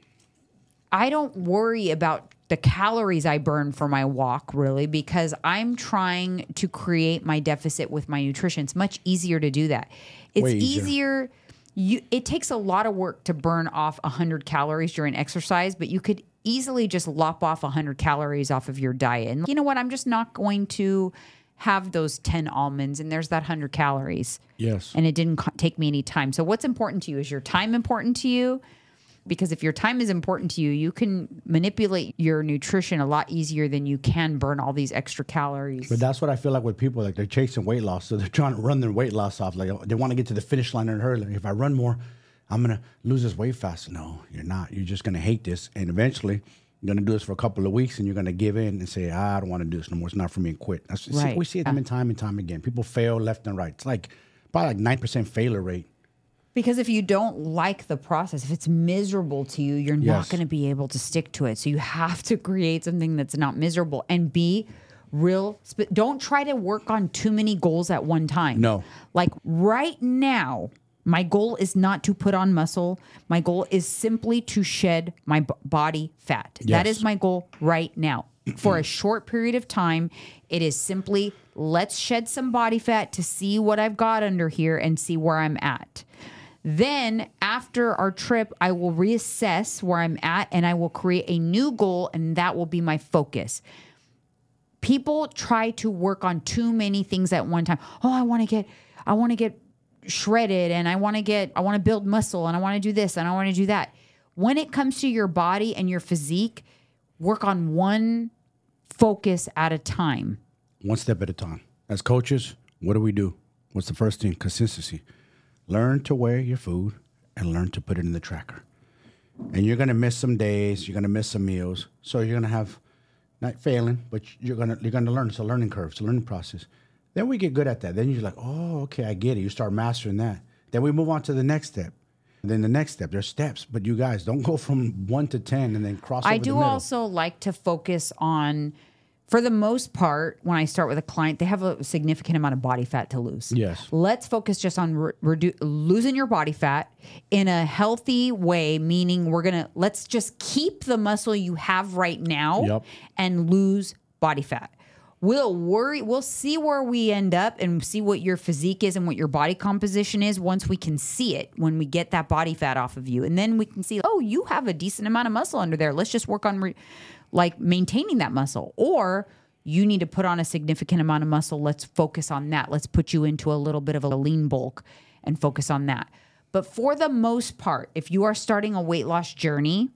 I don't worry about the calories I burn for my walk really because I'm trying to create my deficit with my nutrition. It's much easier to do that. It's Way easier. It takes a lot of work to burn off 100 calories during exercise, but you could easily just lop off 100 calories off of your diet. And you know what? I'm just not going to have those 10 almonds and there's that 100 calories. Yes. And it didn't take me any time. So what's important to you? Is your time important to you? Because if your time is important to you, you can manipulate your nutrition a lot easier than you can burn all these extra calories. But that's what I feel like with people, like they're chasing weight loss. So they're trying to run their weight loss off. Like they want to get to the finish line and hurry. Like, if I run more, I'm going to lose this weight fast. No, you're not. You're just going to hate this. And eventually you're going to do this for a couple of weeks and you're going to give in and say, I don't want to do this no more. It's not for me and quit. Right. We see it time and time again. People fail left and right. It's like probably like 9% failure rate. Because if you don't like the process, if it's miserable to you, you're not Yes. going to be able to stick to it. So you have to create something that's not miserable and be real. Don't try to work on too many goals at one time. No. Like right now, my goal is not to put on muscle. My goal is simply to shed my body fat. That Yes. is my goal right now. For a short period of time, it is simply let's shed some body fat to see what I've got under here and see where I'm at. Then after our trip, I will reassess where I'm at and I will create a new goal and that will be my focus. People try to work on too many things at one time. Oh, I want to get shredded and I want to build muscle and I want to do this and I want to do that. When it comes to your body and your physique, work on one focus at a time. One step at a time. As coaches, what do? What's the first thing? Consistency. Learn to weigh your food and learn to put it in the tracker. And you're going to miss some days. You're going to miss some meals. So you're going to have, not failing, but you're going to learn. It's a learning curve. It's a learning process. Then we get good at that. Then you're like, oh, okay, I get it. You start mastering that. Then we move on to the next step. And then the next step. There's steps. But you guys, don't go from 1 to 10 and then cross over I the do middle. also like to focus on, for the most part, when I start with a client, they have a significant amount of body fat to lose. Yes. Let's focus just on losing your body fat in a healthy way, meaning let's just keep the muscle you have right now Yep. and lose body fat. We'll see where we end up and see what your physique is and what your body composition is once we can see it, when we get that body fat off of you. And then we can see, oh, you have a decent amount of muscle under there. Let's just work on maintaining that muscle. Or you need to put on a significant amount of muscle. Let's focus on that. Let's put you into a little bit of a lean bulk and focus on that. But for the most part, if you are starting a weight loss journey,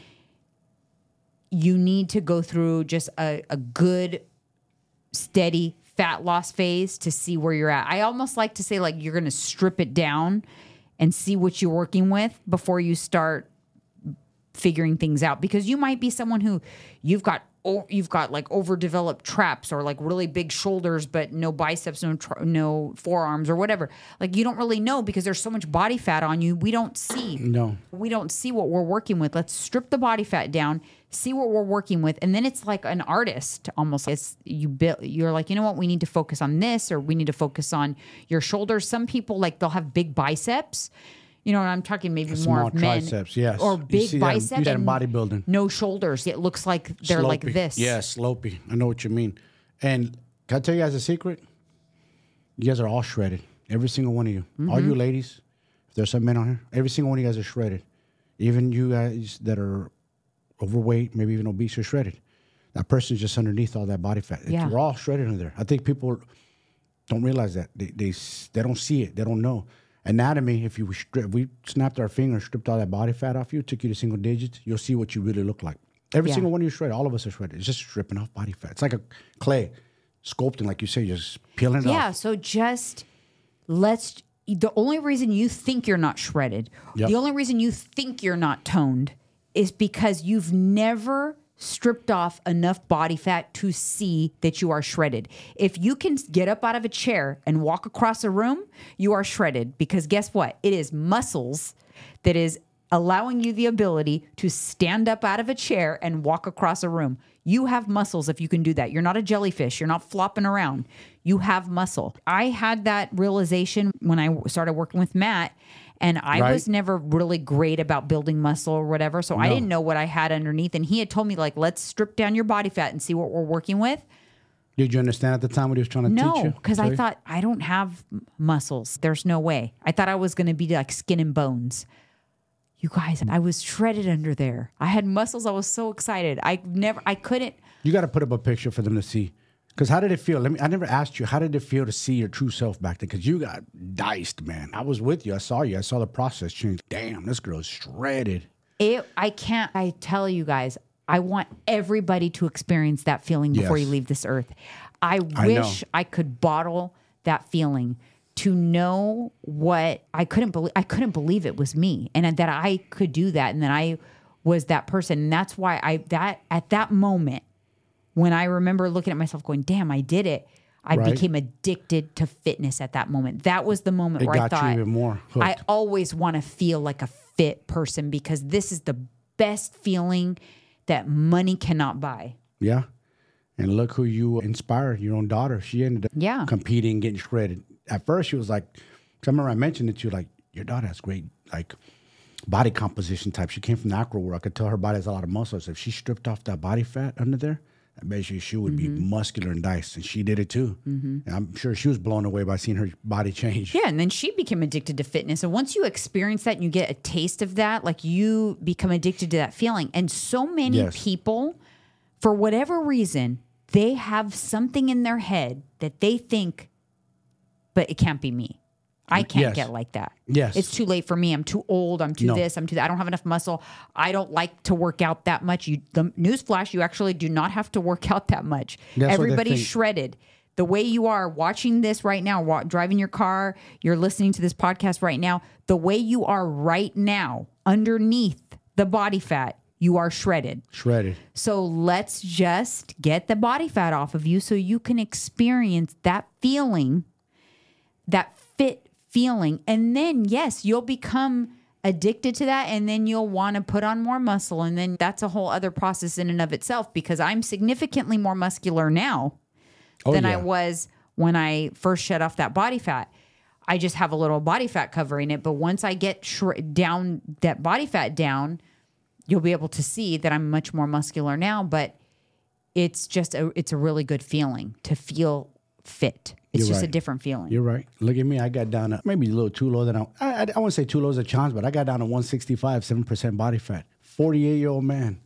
you need to go through just a good, steady fat loss phase to see where you're at. I almost like to say you're going to strip it down and see what you're working with before you start figuring things out, because you might be someone who you've got overdeveloped traps or really big shoulders but no biceps, no forearms or whatever. You don't really know because there's so much body fat on you. We don't see what we're working with. Let's strip the body fat down, see what we're working with, and then it's like an artist almost. You're like, you know what, we need to focus on this, or we need to focus on your shoulders. Some people they'll have big biceps. You know, and I'm talking maybe more of men. Triceps, yes. Or You big see that- bicep. you see that in and bodybuilding. No shoulders. It looks like they're like Slopey. this. Yeah, slopey. I know what you mean. And can I tell you guys a secret? You guys are all shredded. Every single one of you. Mm-hmm. All you ladies, if there's some men on here, every single one of you guys are shredded. Even you guys that are overweight, maybe even obese, are shredded. That person's just underneath all that body fat. Yeah. We're all shredded under there. I think people don't realize that. They don't see it. They don't know. Anatomy, if we snapped our finger, stripped all that body fat off you, took you to single digits, you'll see what you really look like. Every single one of you shredded. All of us are shredded. It's just stripping off body fat. It's like a clay sculpting, like you say, just peeling it off. Yeah, so just the only reason you think you're not shredded, Yep. the only reason you think you're not toned is because you've never stripped off enough body fat to see that you are shredded. If you can get up out of a chair and walk across a room, you are shredded, because guess what? It is muscles that is allowing you the ability to stand up out of a chair and walk across a room. You have muscles if you can do that. You're not a jellyfish. You're not flopping around. You have muscle. I had that realization when I started working with Matt, and I was never really great about building muscle or whatever. So I didn't know what I had underneath. And he had told me, like, let's strip down your body fat and see what we're working with. Did you understand at the time what he was trying to teach you? No, because I thought, I don't have muscles. There's no way. I thought I was going to be like skin and bones. You guys, I was shredded under there. I had muscles. I was so excited. I couldn't. You got to put up a picture for them to see. Because how did it feel? I never asked you, how did it feel to see your true self back then? Because you got diced, man. I was with you. I saw you. I saw the process change. Damn, this girl's shredded. I tell you guys, I want everybody to experience that feeling before you leave this earth. I wish I could bottle that feeling to know what I couldn't believe it was me, and that I could do that, and that I was that person. And that's why at that moment, when I remember looking at myself going, damn, I did it, I became addicted to fitness at that moment. That was the moment where I thought, you even more hooked. I always want to feel like a fit person, because this is the best feeling that money cannot buy. Yeah. And look who you inspired, your own daughter. She ended up competing, getting shredded. At first, she was like, 'cause I remember I mentioned it to you, like, your daughter has great, like, body composition type. She came from the acro world. I could tell her body has a lot of muscles. If she stripped off that body fat under there, I bet you she would be muscular and diced. And she did it too. And I'm sure she was blown away by seeing her body change. Yeah, and then she became addicted to fitness. And once you experience that and you get a taste of that, like, you become addicted to that feeling. And so many people, for whatever reason, they have something in their head that they think, but it can't be me. I can't get like that. Yes. It's too late for me. I'm too old. I'm too this. I'm too that. I don't have enough muscle. I don't like to work out that much. The newsflash, you actually do not have to work out that much. Everybody's shredded. The way you are watching this right now, driving your car, you're listening to this podcast right now, the way you are right now, underneath the body fat, you are shredded. Shredded. So let's just get the body fat off of you so you can experience that feeling, that fit feeling. And then, yes, you'll become addicted to that, and then you'll want to put on more muscle. And then that's a whole other process in and of itself, because I'm significantly more muscular now than I was when I first shed off that body fat. I just have a little body fat covering it. But once I get down that body fat down, you'll be able to see that I'm much more muscular now. But it's just it's a really good feeling to feel fit. It's just a different feeling. You're right. Look at me. I got down to maybe a little too low. I wouldn't say too low as a challenge, but I got down to 165, 7% body fat. 48-year-old man.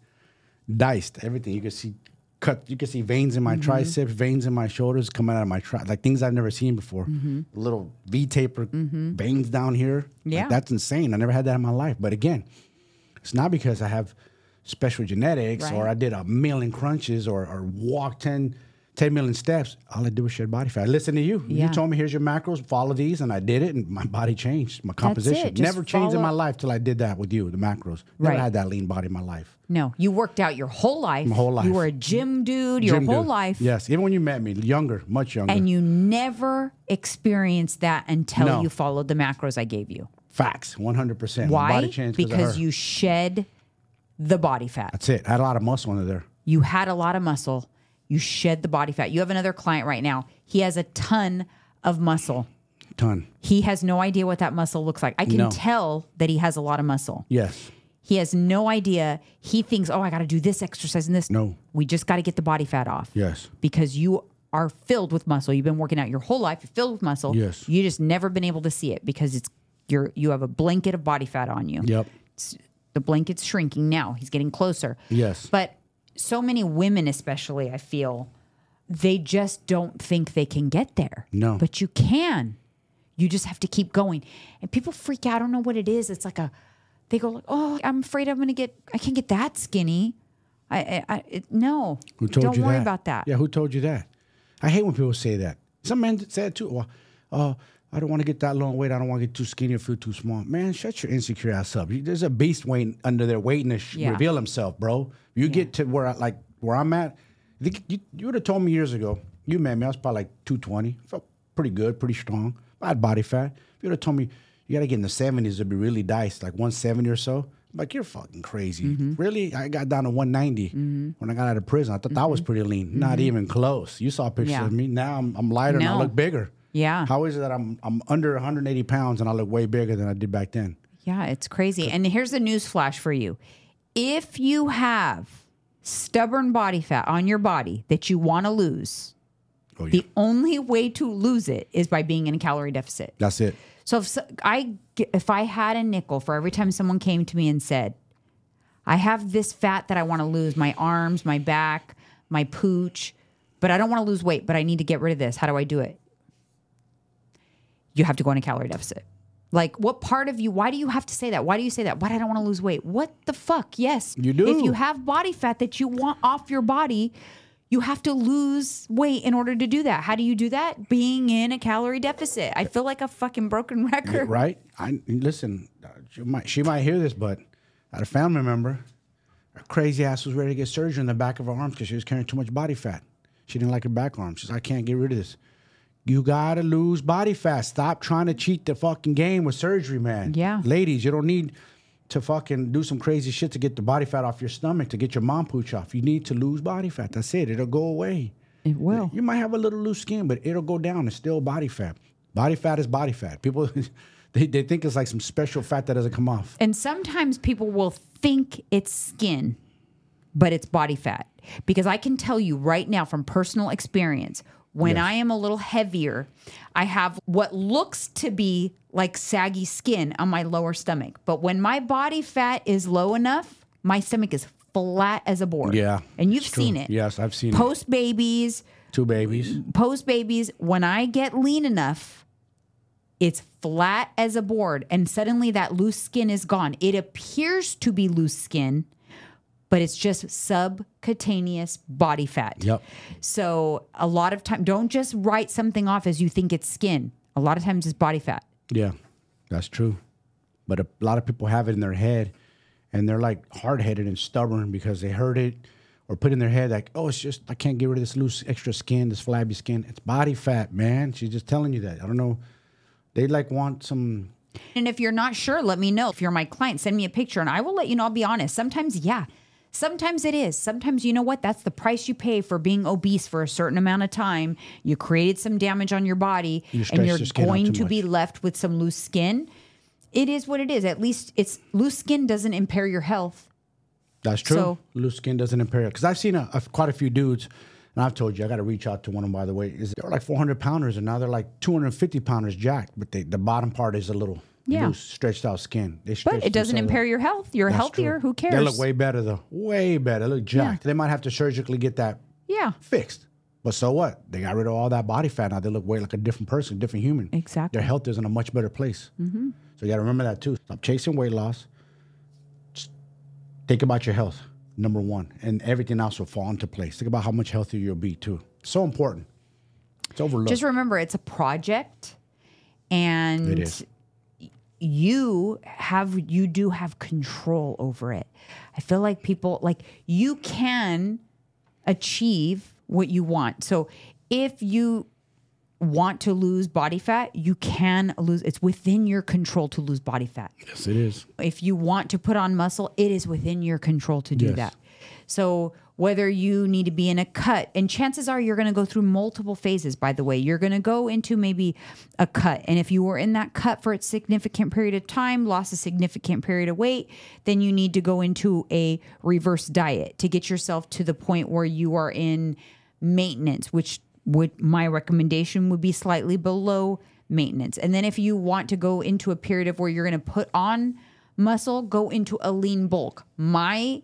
Diced. Everything. You can see you can see veins in my triceps, veins in my shoulders coming out of my like things I've never seen before. Little V-taper veins down here. Yeah. Like, that's insane. I never had that in my life. But again, it's not because I have special genetics or I did 1,000,000 crunches or walked 10 million steps. All I do is shed body fat. I listen to you. Yeah. You told me, here's your macros, follow these, and I did it, and my body changed. My composition. Just Never changed in my life till I did that with you, the macros. Never had that lean body in my life. No, you worked out your whole life. My whole life. You were a gym dude your whole life. Yes, even when you met me, younger, much younger. And you never experienced that until you followed the macros I gave you. Facts, 100%. Why? My body changed because you shed the body fat. That's it. I had a lot of muscle under there. You had a lot of muscle. You shed the body fat. You have another client right now. He has a ton of muscle. Ton. He has no idea what that muscle looks like. I can tell that he has a lot of muscle. Yes. He has no idea. He thinks, oh, I got to do this exercise and this. No. We just got to get the body fat off. Yes. Because you are filled with muscle. You've been working out your whole life. You're filled with muscle. Yes. You just never been able to see it because you have a blanket of body fat on you. Yep. The blanket's shrinking now. He's getting closer. Yes. But so many women, especially, I feel, they just don't think they can get there. No. But you can. You just have to keep going. And people freak out. I don't know what it is. It's like they go like, oh, I'm afraid I can't get that skinny. No. Who told don't you worry that? about that. Yeah, who told you that? I hate when people say that. Some men say it too. Well, I don't want to get that low in weight. I don't want to get too skinny or feel too small. Man, shut your insecure ass up. There's a beast waiting under there waiting to reveal himself, bro. You get to where I'm at. You would have told me years ago. You met me. I was probably like 220. Felt pretty good, pretty strong. I had body fat. If you would have told me you got to get in the 70s to be really diced, like 170 or so, I'm like, you're fucking crazy. Really? I got down to 190 when I got out of prison. I thought that was pretty lean. Not even close. You saw pictures of me. Now I'm lighter and I look bigger. Yeah. How is it that I'm under 180 pounds and I look way bigger than I did back then? Yeah, it's crazy. And here's a news flash for you. If you have stubborn body fat on your body that you want to lose, the only way to lose it is by being in a calorie deficit. That's it. So if I had a nickel for every time someone came to me and said, I have this fat that I want to lose, my arms, my back, my pooch, but I don't want to lose weight, but I need to get rid of this. How do I do it? You have to go in a calorie deficit. Like, what part of you, why do you have to say that? Why do you say that? Why do I don't want to lose weight? What the fuck? Yes. You do. If you have body fat that you want off your body, you have to lose weight in order to do that. How do you do that? Being in a calorie deficit. I feel like a fucking broken record. Right? Listen, she might hear this, but I had a family member, her crazy ass was ready to get surgery in the back of her arms because she was carrying too much body fat. She didn't like her back arms. She said, I can't get rid of this. You got to lose body fat. Stop trying to cheat the fucking game with surgery, man. Yeah. Ladies, you don't need to fucking do some crazy shit to get the body fat off your stomach, to get your mom pooch off. You need to lose body fat. That's it. It'll go away. It will. You might have a little loose skin, but it'll go down. It's still body fat. Body fat is body fat. People, they think it's like some special fat that doesn't come off. And sometimes people will think it's skin, but it's body fat. Because I can tell you right now from personal experience, when I am a little heavier, I have what looks to be like saggy skin on my lower stomach. But when my body fat is low enough, my stomach is flat as a board. Yeah. And you've seen it. Yes, I've seen it. Post babies. 2 babies. Post babies, when I get lean enough, it's flat as a board. And suddenly that loose skin is gone. It appears to be loose skin, but it's just subcutaneous body fat. Yep. So a lot of time, don't just write something off as you think it's skin. A lot of times it's body fat. Yeah, that's true. But a lot of people have it in their head, and they're like hard-headed and stubborn because they heard it or put in their head like, oh, it's just, I can't get rid of this loose extra skin, this flabby skin. It's body fat, man. She's just telling you that. I don't know. They like want some... And if you're not sure, let me know. If you're my client, send me a picture and I will let you know. I'll be honest. Sometimes, yeah. Sometimes it is. Sometimes, you know what? That's the price you pay for being obese for a certain amount of time. You created some damage on your body and you're going to be left with some loose skin. It is what it is. At least it's loose skin doesn't impair your health. That's true. So, loose skin doesn't impair it. Because I've seen quite a few dudes, and I've told you, I got to reach out to one of them, by the way. They were like 400 pounders, and now they're like 250 pounders jacked. But the bottom part is a little loose, stretched out skin. But it doesn't impair your health. You're healthier. True. Who cares? They look way better, though. Way better. They look jacked. Yeah. They might have to surgically get that fixed. But so what? They got rid of all that body fat. Now they look way like a different person, different human. Exactly. Their health is in a much better place. Mm-hmm. So you got to remember that, too. Stop chasing weight loss. Just think about your health, number one. And everything else will fall into place. Think about how much healthier you'll be, too. So important. It's overlooked. Just remember, it's a project. And it is. You do have control over it. I feel like people, like, you can achieve what you want. So if you want to lose body fat, you can lose. It's within your control to lose body fat. Yes, it is. If you want to put on muscle, it is within your control to do that. So whether you need to be in a cut, and chances are you're going to go through multiple phases, by the way. You're going to go into maybe a cut. And if you were in that cut for a significant period of time, lost a significant period of weight, then you need to go into a reverse diet to get yourself to the point where you are in maintenance, which my recommendation would be slightly below maintenance. And then if you want to go into a period of where you're going to put on muscle, go into a lean bulk. My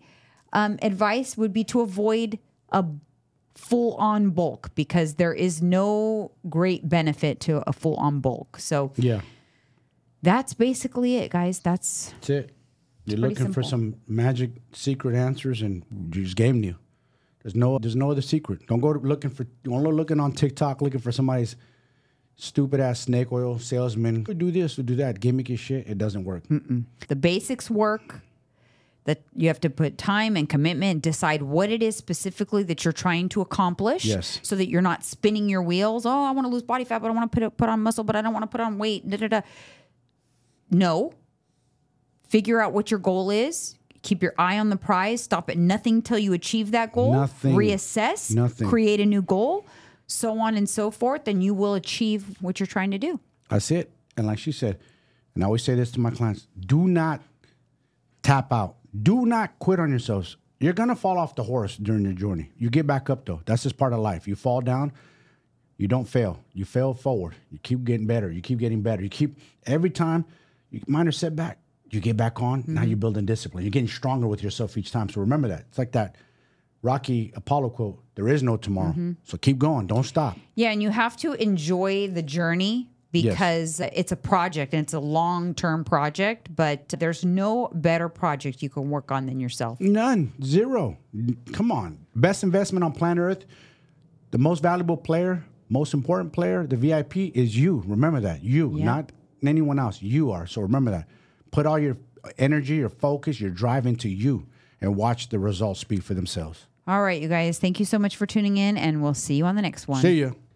advice would be to avoid a full-on bulk because there is no great benefit to a full-on bulk. So Yeah. that's basically it, guys. That's it. You're pretty looking for simple. some magic secret answers, and you just gave you. There's no other secret. Don't go looking on TikTok looking for somebody's stupid ass snake oil salesman. Do this or do that, gimmicky shit. It doesn't work. the basics work. That you have to put time and commitment, decide what it is specifically that you're trying to accomplish. Yes. So that you're not spinning your wheels. Oh, I want to lose body fat, but I want to put on muscle, but I don't want to put on weight. Da, da, da. No. Figure out what your goal is. Keep your eye on the prize. Stop at nothing till you achieve that goal. Nothing. Reassess. Nothing. Create a new goal. So on and so forth. And you will achieve what you're trying to do. That's it. And like she said, and I always say this to my clients, do not tap out. Do not quit on yourselves. You're going to fall off the horse during your journey. You get back up, though. That's just part of life. You fall down, you don't fail. You fail forward. You keep getting better. You keep getting better. You keep, every time, minor setback, you get back on. Now you're building discipline. You're getting stronger with yourself each time. So remember that. It's like that Rocky Apollo quote, there is no tomorrow. So keep going. Don't stop. Yeah, and you have to enjoy the journey because it's a project and it's a long-term project, but there's no better project you can work on than yourself. None. Zero. Come on. Best investment on planet Earth. The most valuable player, most important player, the VIP is you. Remember that. You, not anyone else. You are. So remember that. Put all your energy, your focus, your drive into you and watch the results speak for themselves. All right, you guys, thank you so much for tuning in, and we'll see you on the next one. See ya.